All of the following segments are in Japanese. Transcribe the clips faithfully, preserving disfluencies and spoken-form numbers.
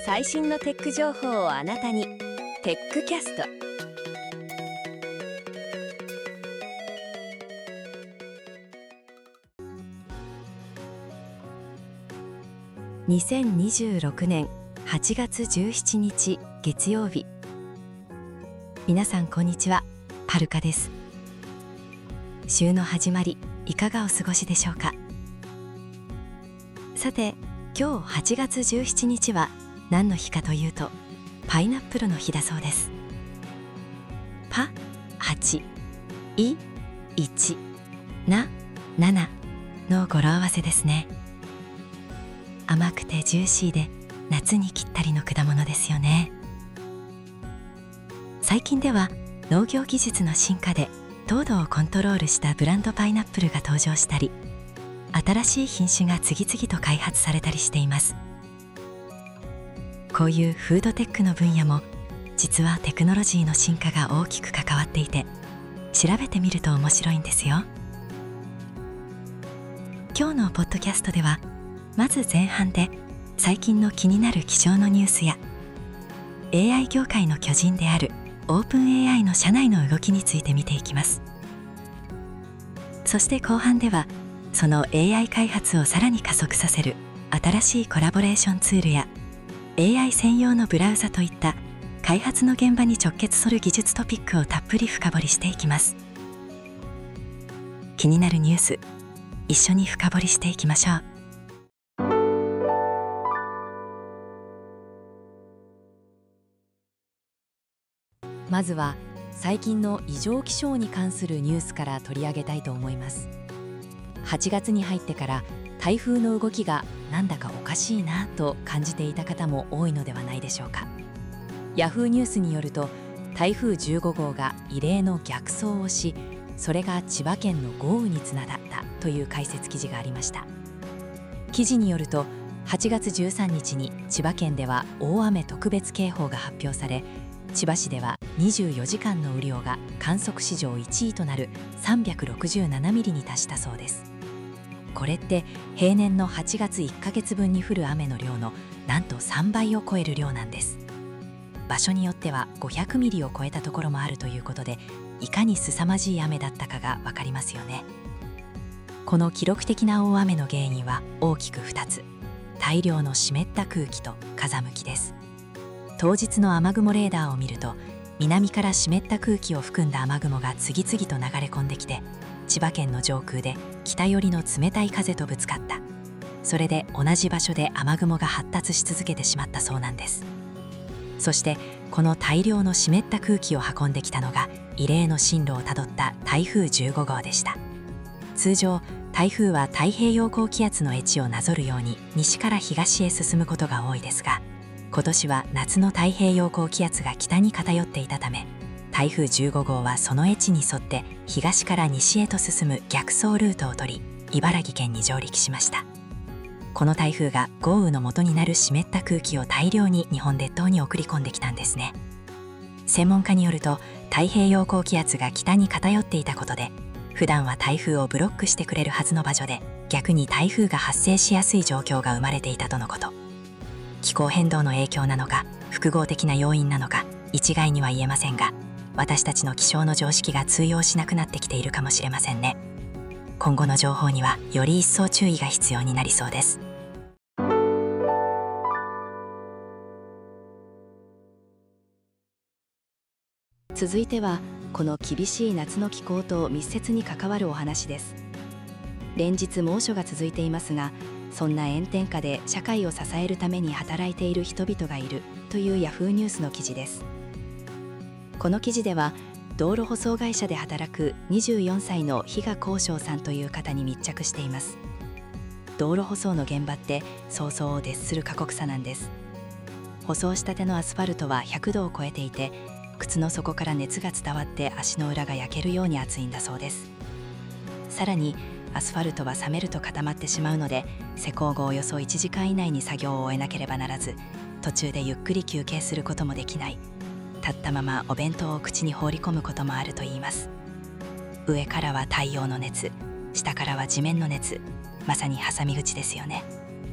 最新のテック情報をあなたに。テックキャスト。にせんにじゅうろくねんはちがつじゅうしちにち月曜日。皆さんこんにちは、はるかです。週の始まり、いかがお過ごしでしょうか。さて、今日はちがつじゅうしちにちは何の日かというと、パイナップルの日だそうです。パ、はち、イ、いち、ナ、ななの語呂合わせですね。甘くてジューシーで夏にぴったりの果物ですよね。最近では農業技術の進化で糖度をコントロールしたブランドパイナップルが登場したり、新しい品種が次々と開発されたりしています。こういうフードテックの分野も実はテクノロジーの進化が大きく関わっていて、調べてみると面白いんですよ。今日のポッドキャストでは、まず前半で最近の気になる気象のニュースや エーアイ 業界の巨人であるオープン エーアイ の社内の動きについて見ていきます。そして後半ではその エーアイ 開発をさらに加速させる新しいコラボレーションツールや エーアイ 専用のブラウザといった開発の現場に直結する技術トピックをたっぷり深掘りしていきます。気になるニュース、一緒に深掘りしていきましょう。まずは最近の異常気象に関するニュースから取り上げたいと思います。はちがつに入ってから台風の動きがなんだかおかしいなと感じていた方も多いのではないでしょうか。ヤフーニュースによると、台風じゅうごごうが異例の逆走をし、それが千葉県の豪雨につながったという解説記事がありました。記事によると、はちがつじゅうさんにちに千葉県では大雨特別警報が発表され、千葉市ではにじゅうよじかんの雨量が観測史上いちいとなるさんびゃくろくじゅうななミリに達したそうです。これって平年のはちがついっかげつぶんに降る雨の量のなんとさんばいを超える量なんです。場所によってはごひゃくミリを超えたところもあるということで、いかに凄まじい雨だったかがわかりますよね。この記録的な大雨の原因は大きくふたつ、大量の湿った空気と風向きです。当日の雨雲レーダーを見ると、南から湿った空気を含んだ雨雲が次々と流れ込んできて、千葉県の上空で北寄りの冷たい風とぶつかった。それで同じ場所で雨雲が発達し続けてしまったそうなんです。そしてこの大量の湿った空気を運んできたのが異例の進路をたどった台風じゅうごごうでした。通常台風は太平洋高気圧の位置をなぞるように西から東へ進むことが多いですが、今年は夏の太平洋高気圧が北に偏っていたため、台風じゅうごごうはその位置に沿って東から西へと進む逆走ルートを取り、茨城県に上陸しました。この台風が豪雨の元になる湿った空気を大量に日本列島に送り込んできたんですね。専門家によると、太平洋高気圧が北に偏っていたことで、普段は台風をブロックしてくれるはずの場所で逆に台風が発生しやすい状況が生まれていたとのこと。気候変動の影響なのか複合的な要因なのか一概には言えませんが、私たちの気象の常識が通用しなくなってきているかもしれませんね。今後の情報にはより一層注意が必要になりそうです。続いてはこの厳しい夏の気候と密接に関わるお話です。連日猛暑が続いていますが、そんな炎天下で社会を支えるために働いている人々がいるというヤフーニュースの記事です。この記事では道路舗装会社で働くにじゅうよんさいの比嘉光翔さんという方に密着しています。道路舗装の現場って想像を絶する過酷さなんです。舗装したてのアスファルトはひゃくどを超えていて、靴の底から熱が伝わって足の裏が焼けるように熱いんだそうです。さらにアスファルトは冷めると固まってしまうので、施工後およそいちじかん以内に作業を終えなければならず、途中でゆっくり休憩することもできない。立ったままお弁当を口に放り込むこともあるといいます。上からは太陽の熱、下からは地面の熱、まさに挟み撃ちですよね。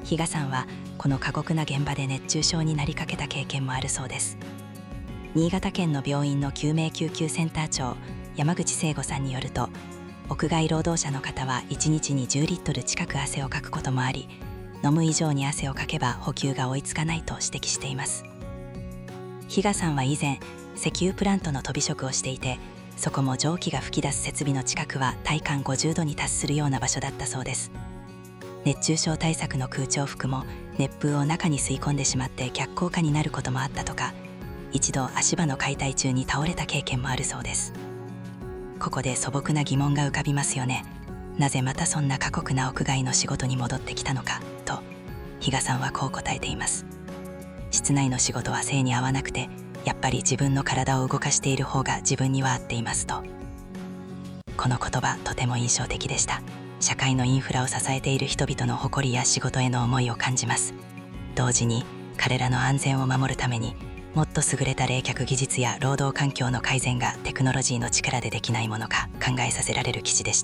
比嘉さんはこの過酷な現場で熱中症になりかけた経験もあるそうです。新潟県の病院の救命救急センター長山口聖吾さんによると、屋外労働者の方はいちにちにじゅうリットル近く汗をかくこともあり、飲む以上に汗をかけば補給が追いつかないと指摘しています。比嘉さんは以前石油プラントの飛び職をしていて、そこも蒸気が噴き出す設備の近くは体感ごじゅうどに達するような場所だったそうです。熱中症対策の空調服も熱風を中に吸い込んでしまって逆効果になることもあったとか、一度足場の解体中に倒れた経験もあるそうです。ここで素朴な疑問が浮かびますよね。なぜまたそんな過酷な屋外の仕事に戻ってきたのかと、比嘉さんはこう答えています。室内の仕事は性に合わなくて、やっぱり自分の体を動かしている方が自分には合っていますと。この言葉とても印象的でした。社会のインフラを支えている人々の誇りや仕事への思いを感じます。同時に彼らの安全を守るために、もっと優れた冷却技術や労働環境の改善がテクノロジーの力でできないものか考えさせられる記事でした。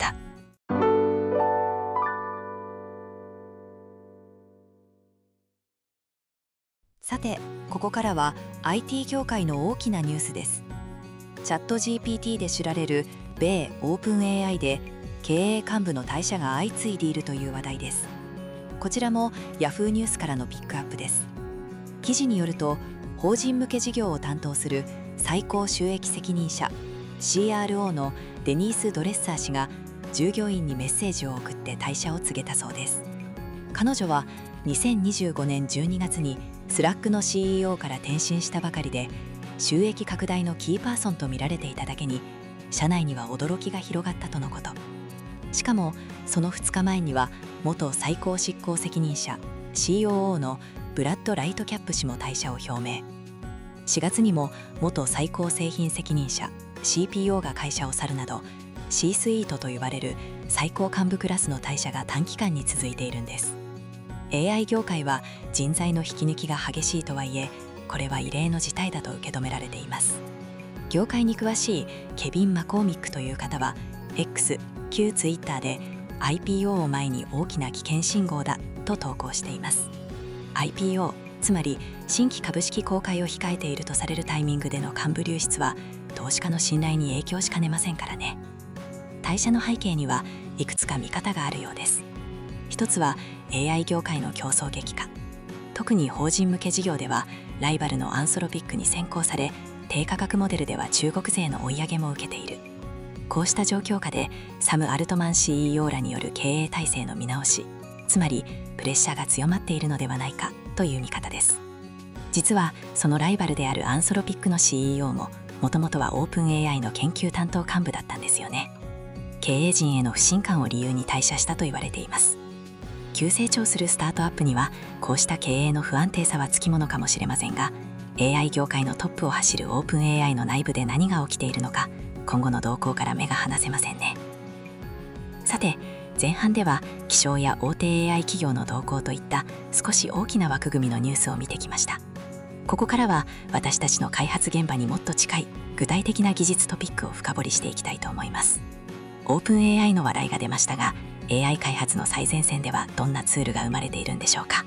さて、ここからは アイティー 業界の大きなニュースです。チャット ジーピーティー で知られる米オープン エーアイ で経営幹部の退社が相次いでいるという話題です。こちらも ヤフー ニュースからのピックアップです。記事によると、法人向け事業を担当する最高収益責任者 シーアールオー のデニース・ドレッサー氏が従業員にメッセージを送って退社を告げたそうです。彼女はにせんにじゅうごねんじゅうにがつにスラックの シーイーオー から転身したばかりで、収益拡大のキーパーソンと見られていただけに、社内には驚きが広がったとのこと。しかもそのふつかまえには元最高執行責任者 シーオーオー のブラッド・ライトキャップ氏も退社を表明。しがつにも元最高製品責任者 シーピーオー が会社を去るなど、 C スイートと呼ばれる最高幹部クラスの退社が短期間に続いているんです。 エーアイ 業界は人材の引き抜きが激しいとはいえ、これは異例の事態だと受け止められています。業界に詳しいケビン・マコーミックという方は X、旧 Twitter で アイピーオー を前に大きな危険信号だと投稿しています。 アイピーオー、つまり新規株式公開を控えているとされるタイミングでの幹部流出は投資家の信頼に影響しかねませんからね。退社の背景にはいくつか見方があるようです。一つは エーアイ 業界の競争激化。特に法人向け事業ではライバルのアンソロピックに先行され、低価格モデルでは中国勢の追い上げも受けている。こうした状況下でサム・アルトマン シーイーオー らによる経営体制の見直し、つまりプレッシャーが強まっているのではないかという見方です。実はそのライバルであるアンソロピックの シーイーオー ももともとはオープン エーアイ の研究担当幹部だったんですよね。経営陣への不信感を理由に退社したと言われています。急成長するスタートアップにはこうした経営の不安定さはつきものかもしれませんが、 エーアイ 業界のトップを走るオープン エーアイ の内部で何が起きているのか、今後の動向から目が離せませんね。さて、前半では気象や大手 エーアイ 企業の動向といった少し大きな枠組みのニュースを見てきました。ここからは私たちの開発現場にもっと近い具体的な技術トピックを深掘りしていきたいと思います。オープン エーアイ の話題が出ましたが、 エーアイ 開発の最前線ではどんなツールが生まれているんでしょうか。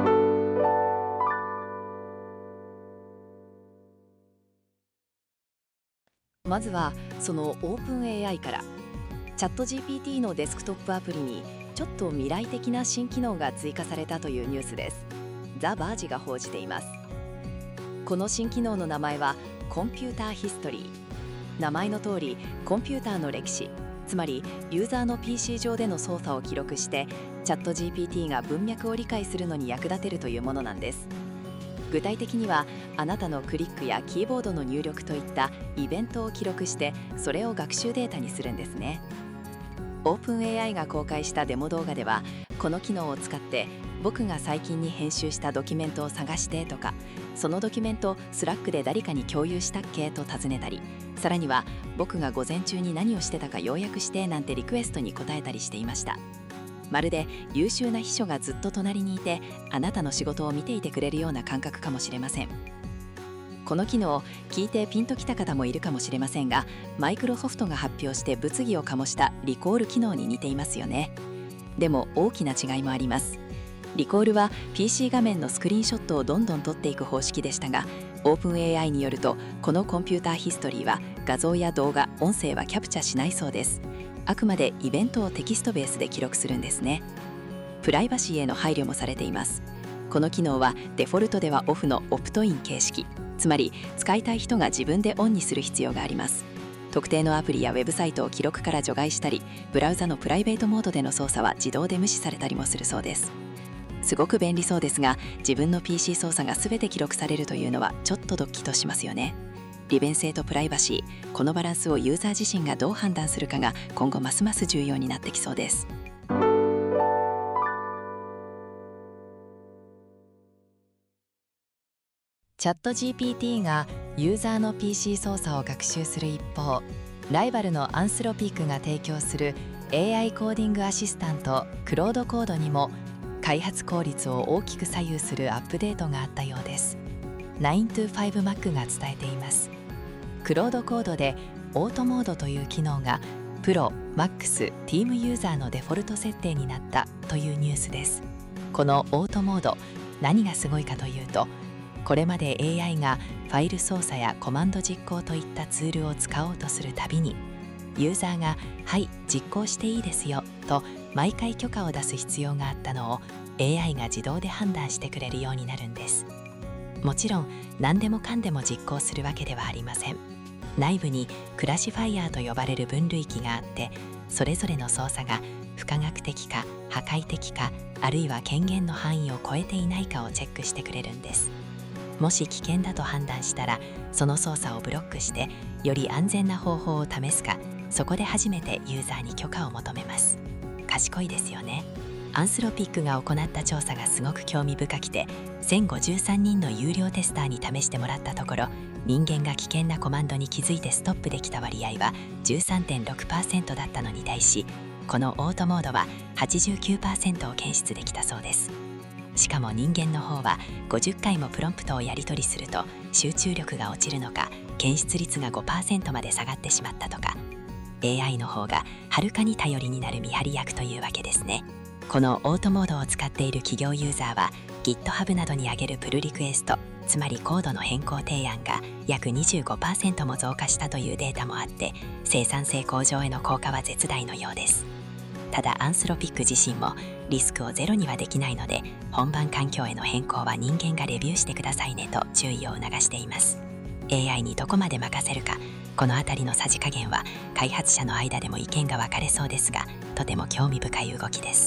まずはそのオープン エーアイから。チャット ジーピーティー のデスクトップアプリにちょっと未来的な新機能が追加されたというニュースです。ザ・バージが報じています。この新機能の名前はコンピューターヒストリー。名前の通りコンピューターの歴史、つまりユーザーの ピーシー 上での操作を記録してチャット ジーピーティー が文脈を理解するのに役立てるというものなんです。具体的にはあなたのクリックやキーボードの入力といったイベントを記録してそれを学習データにするんですね。オープン エーアイ が公開したデモ動画では、この機能を使って僕が最近に編集したドキュメントを探してとか、そのドキュメントスラックで誰かに共有したっけと尋ねたり、さらには僕が午前中に何をしてたか要約してなんてリクエストに答えたりしていました。まるで優秀な秘書がずっと隣にいてあなたの仕事を見ていてくれるような感覚かもしれません。この機能、聞いてピンときた方もいるかもしれませんが、マイクロソフトが発表して物議を醸したリコール機能に似ていますよね。でも大きな違いもあります。 リコールは ピーシー 画面のスクリーンショットをどんどん撮っていく方式でしたが、オープン エーアイ によるとこのコンピューターヒストリーは画像や動画、音声はキャプチャしないそうです。あくまでイベントをテキストベースで記録するんですね。プライバシーへの配慮もされています。この機能はデフォルトではオフのオプトイン形式、つまり使いたい人が自分でオンにする必要があります。特定のアプリやウェブサイトを記録から除外したり、ブラウザのプライベートモードでの操作は自動で無視されたりもするそうです。すごく便利そうですが、自分の ピーシー 操作が全て記録されるというのはちょっとドッキとしますよね。利便性とプライバシー、このバランスをユーザー自身がどう判断するかが今後ますます重要になってきそうです。 チャット ジーピーティー がユーザーの ピーシー 操作を学習する一方、ライバルのアンスロピークが提供する エーアイ コーディングアシスタントクロードコードにも開発効率を大きく左右するアップデートがあったようです。ナイントゥファイブマック が伝えています。クロードコードでオートモードという機能がプロ、マックス、ティームユーザーのデフォルト設定になったというニュースです。このオートモード、何がすごいかというと、これまで エーアイ がファイル操作やコマンド実行といったツールを使おうとするたびに、ユーザーが「はい、実行していいですよ」と毎回許可を出す必要があったのを エーアイ が自動で判断してくれるようになるんです。もちろん何でもかんでも実行するわけではありません。内部にクラシファイアーと呼ばれる分類器があって、それぞれの操作が不可逆的か破壊的か、あるいは権限の範囲を超えていないかをチェックしてくれるんです。もし危険だと判断したら、その操作をブロックしてより安全な方法を試すか、そこで初めてユーザーに許可を求めます。賢いですよね。アンスロピックが行った調査がすごく興味深くて、せんごじゅうさんにんの有料テスターに試してもらったところ、人間が危険なコマンドに気づいてストップできた割合は じゅうさんてんろくパーセント だったのに対し、このオートモードは はちじゅうきゅうパーセント を検出できたそうです。しかも人間の方はごじゅっかいもプロンプトをやり取りすると集中力が落ちるのか、検出率が ごパーセント まで下がってしまったとか、 エーアイ の方がはるかに頼りになる見張り役というわけですね。このオートモードを使っている企業ユーザーは GitHub などに上げるプルリクエスト、つまりコードの変更提案が約 にじゅうごパーセント も増加したというデータもあって、生産性向上への効果は絶大のようです。ただアンスロピック自身もリスクをゼロにはできないので、本番環境への変更は人間がレビューしてくださいねと注意を促しています。 エーアイ にどこまで任せるか、このあたりのさじ加減は開発者の間でも意見が分かれそうですが、とても興味深い動きです。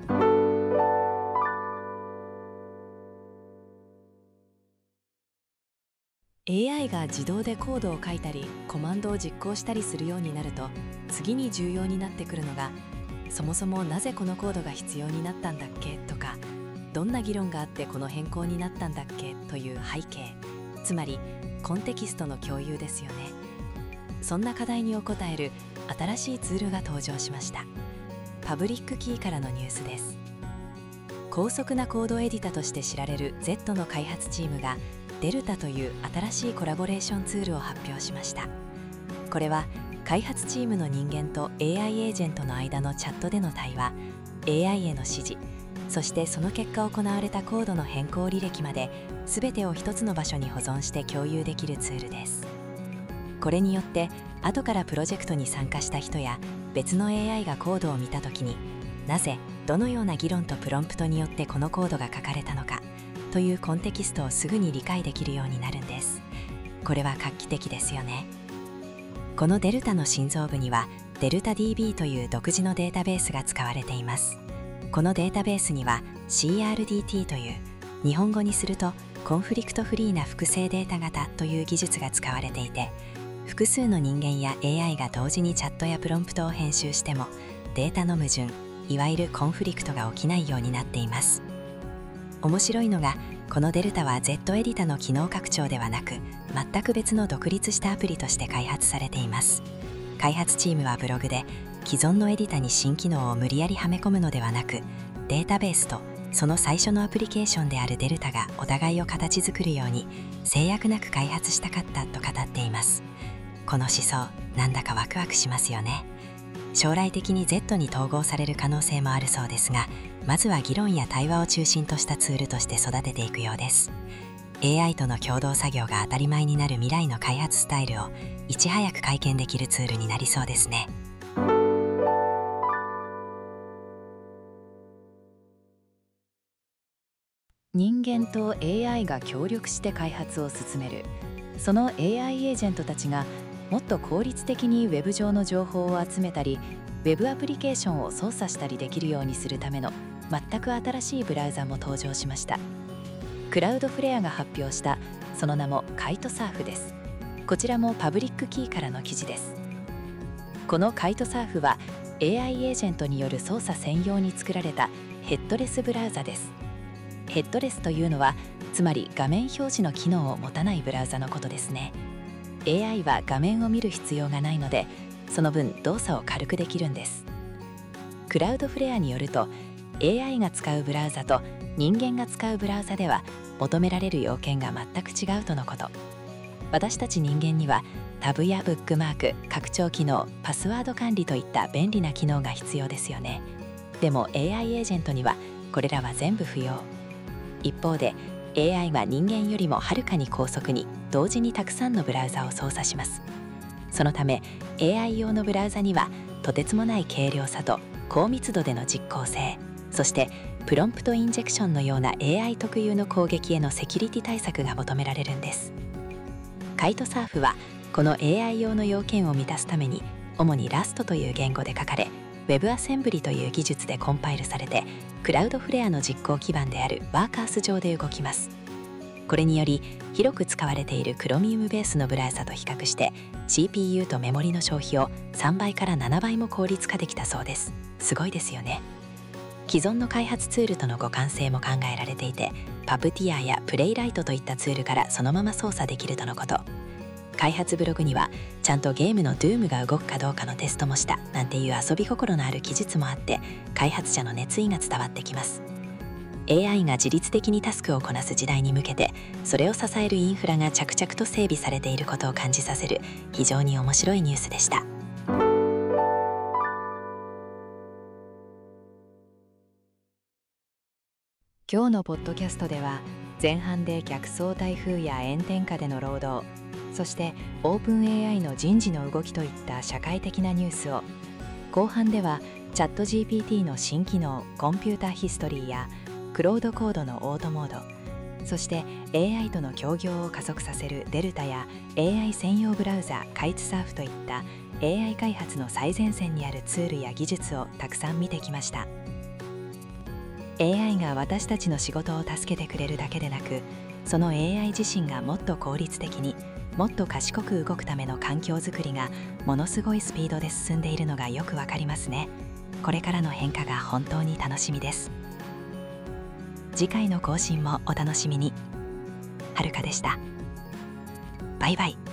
エーアイ が自動でコードを書いたりコマンドを実行したりするようになると、次に重要になってくるのが、そもそもなぜこのコードが必要になったんだっけとか、どんな議論があってこの変更になったんだっけという背景、つまりコンテキストの共有ですよね。そんな課題にお答える新しいツールが登場しました。パブリックキーからのニュースです。高速なコードエディタとして知られる Z の開発チームがデルタという新しいコラボレーションツールを発表しました。これは開発チームの人間と エーアイ エージェントの間のチャットでの対話、エーアイ への指示、そしてその結果行われたコードの変更履歴まで全てを一つの場所に保存して共有できるツールです。これによって後からプロジェクトに参加した人や別の エーアイ がコードを見たときに、なぜどのような議論とプロンプトによってこのコードが書かれたのかというコンテキストをすぐに理解できるようになるんです。これは画期的ですよね。このデルタの心臓部にはデルタ ディービー という独自のデータベースが使われています。このデータベースには シーアールディーティー という、日本語にするとコンフリクトフリーな複製データ型という技術が使われていて、複数の人間や エーアイ が同時にチャットやプロンプトを編集してもデータの矛盾、いわゆるコンフリクトが起きないようになっています。面白いのが、このデルタは Z エディタの機能拡張ではなく、全く別の独立したアプリとして開発されています。開発チームはブログで、既存のエディタに新機能を無理やりはめ込むのではなく、データベースとその最初のアプリケーションであるデルタがお互いを形作るように制約なく開発したかったと語っています。この思想、なんだかワクワクしますよね。将来的に Z に統合される可能性もあるそうですが、 まずは議論や対話を中心としたツールとして育てていくようです。 エーアイ との共同作業が当たり前になる未来の開発スタイルをいち早く体験できるツールになりそうですね。 人間と エーアイ が協力して開発を進める。その エーアイ エージェントたちがもっと効率的にウェブ上の情報を集めたり、ウェブアプリケーションを操作したりできるようにするための全く新しいブラウザも登場しました。クラウドフレアが発表したその名もカイトサーフです。こちらもパブリックキーからの記事です。このカイトサーフは エーアイ エージェントによる操作専用に作られたヘッドレスブラウザです。ヘッドレスというのはつまり画面表示の機能を持たないブラウザのことですね。 エーアイ は画面を見る必要がないので、その分動作を軽くできるんです。クラウドフレアによると エーアイ が使うブラウザと人間が使うブラウザでは求められる要件が全く違うとのこと。私たち人間にはタブやブックマーク、拡張機能、パスワード管理といった便利な機能が必要ですよね。でも エーアイ エージェントにはこれらは全部不要。一方で エーアイ は人間よりもはるかに高速に同時にたくさんのブラウザを操作します。そのため エーアイ 用のブラウザにはとてつもない軽量さと高密度での実行性、そしてプロンプトインジェクションのような エーアイ 特有の攻撃へのセキュリティ対策が求められるんです。カイトサーフはこの エーアイ 用の要件を満たすために主にラストという言語で書かれ、WebAssembly という技術でコンパイルされてクラウドフレアの実行基盤であるワーカース上で動きます。これにより広く使われている Chromium ベースのブラウザと比較して シーピーユー とメモリの消費をさんばいからななばいも効率化できたそうです。すごいですよね。既存の開発ツールとの互換性も考えられていて、パプティアやプレイライトといったツールからそのまま操作できるとのこと。開発ブログにはちゃんとゲームの Doom が動くかどうかのテストもしたなんていう遊び心のある記述もあって、開発者の熱意が伝わってきます。エーアイ が自律的にタスクをこなす時代に向けて、それを支えるインフラが着々と整備されていることを感じさせる非常に面白いニュースでした。 今日のポッドキャストでは前半で逆走台風や炎天下での労働、そしてオープン エーアイ の人事の動きといった社会的なニュースを、後半ではチャット ジーピーティー の新機能コンピュータヒストリーやクロードコードのオートモード、そして エーアイ との協業を加速させるデルタや エーアイ 専用ブラウザカイツサーフといった エーアイ 開発の最前線にあるツールや技術をたくさん見てきました。エーアイ が私たちの仕事を助けてくれるだけでなく、その エーアイ 自身がもっと効率的にもっと賢く動くための環境づくりがものすごいスピードで進んでいるのがよくわかりますね。これからの変化が本当に楽しみです。次回の更新もお楽しみに。はるかでした。バイバイ。